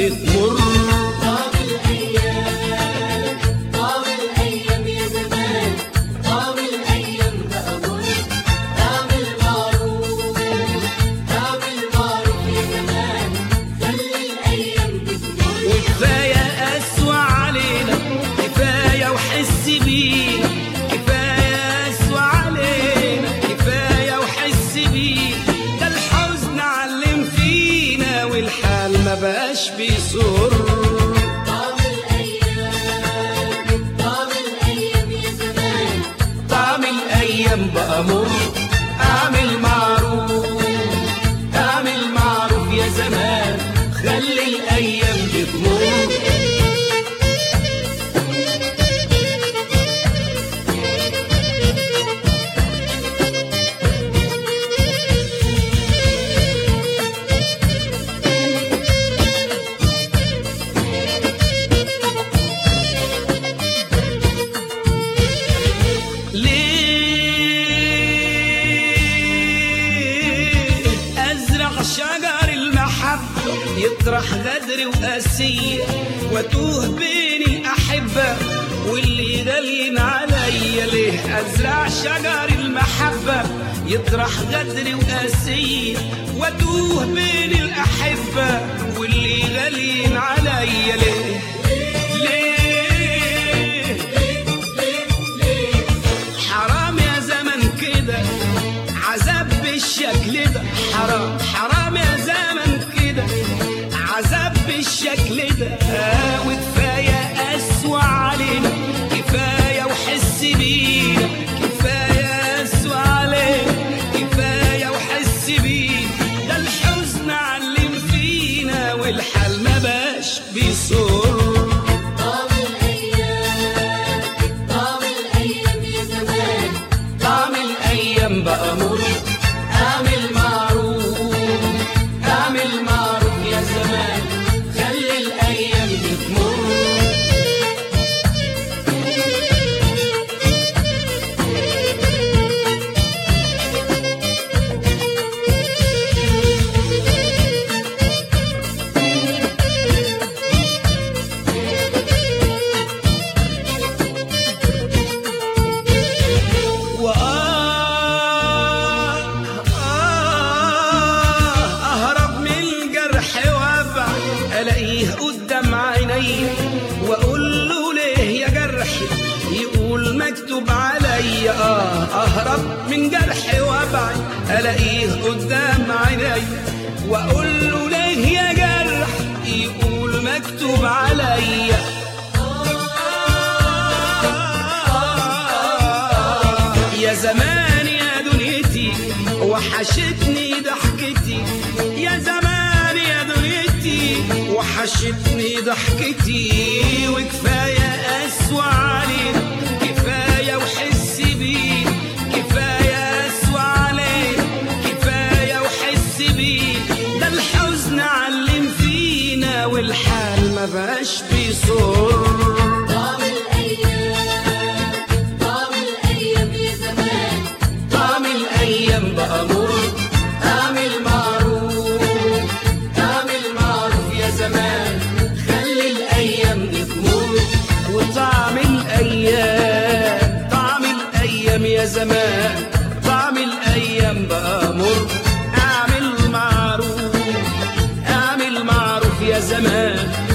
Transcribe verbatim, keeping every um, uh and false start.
بتمر. طاب الأيام طاب الأيام يا زمان، طاب الأيام بقى مر. اعمل معروف اعمل معروف يا زمان، خلي الأيام بتمر. وكفاية قسوة علينا، كفاية وحس بينا، كفاية قسوة علينا، كفاية وحس بينا. ده الحزن علم فينا والحال ما بقاش بيسر. طاب الأيام طاب الأيام يا زمان، طعم الأيام بقى مر. اعمل معروف اعمل معروف يا زمان، خلي الأيام بتمر. شجر المحبة يطرح غدر وقاسية، واتوه بين الأحبة واللي غالين عليا. ليه أزرع شجر المحبة يطرح غدر وقاسية، واتوه بين الأحبة واللي غالين عليا. ليه ليه ليه حرام يا زمن كده عذاب بالشكل ده، حرام حرام يا زمن كده عذاب بالشكل ده. وكفاية قسوة علينا، كفاية وحس بينا، كفاية قسوة علينا، كفاية وحس بينا. ده الحزن علم فينا والحال ما بقاش بيسر. طاب الأيام طاب الأيام يا زمان، طعم الأيام بقى مر. اعمل معروف اعمل معروف يا زمان، خلي الأيام بتمر. الاقيه قدام عيني واقول له ليه يا جرحي، يقول مكتوب عليا. اه اهرب من جرحي وابعد، الاقيه قدام عيني واقول له ليه يا جرحي، يقول مكتوب عليا. يا زمان يا دنيتي وحشتني ضحكتي، يا زمان يا دنيتي وحشتني ضحكتي. وكفاية قسوة علينا، كفاية وحس بينا، كفاية قسوة علينا، كفاية وحس بينا. ده الحزن علم فينا والحال ما بقاش بيسر. طاب الأيام طاب الأيام يا زمان، طعم الأيام بقى مر. اعمل معروف اعمل معروف يا زمان، خلي الأيام بتمر. وطعم الأيام طعم الأيام يا زمان، طعم الأيام بقى مر. اعمل معروف اعمل معروف يا زمان،